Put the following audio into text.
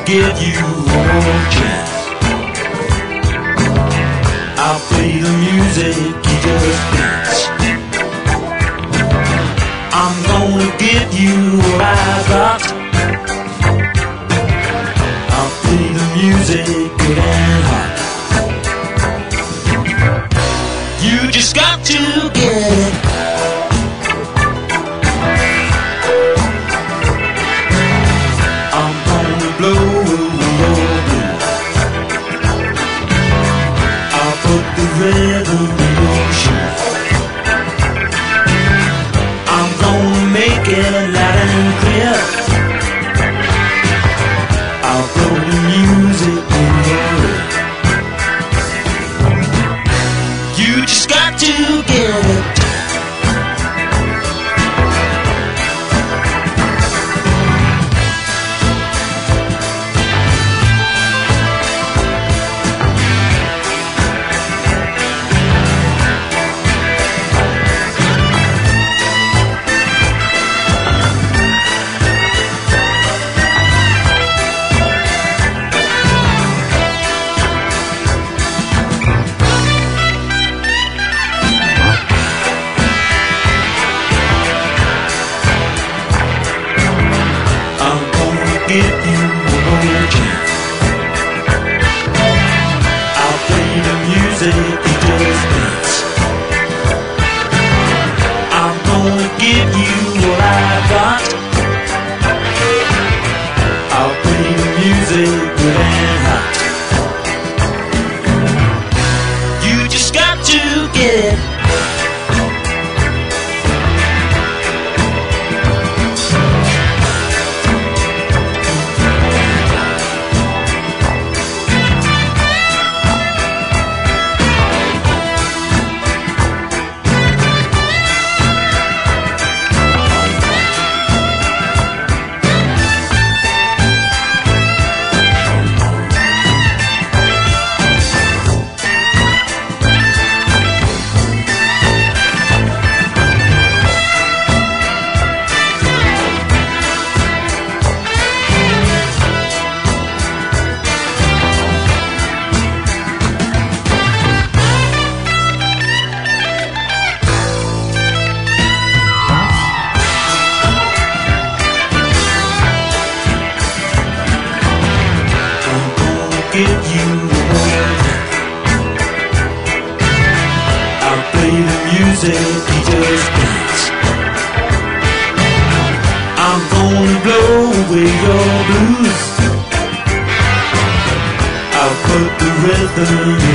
give you one more chance. I'll play the music, you just dance. I'm gonna give you what I got. I'll play the music good and hot. You just got to get it. I'm gonna blow away your blues. I'll put the rhythm in your shoes. I'm gonna make it loud and clear. I'll blow the music in your ear. You just got to get it. Give you one more chance. I'll play the music, you just dance. I'm gonna give you what I got. I'll play the music good and hot. You just got to get it. Give you one chance. I'll play the music, you just dance. I'm gonna blow away your blues. I'll put the rhythm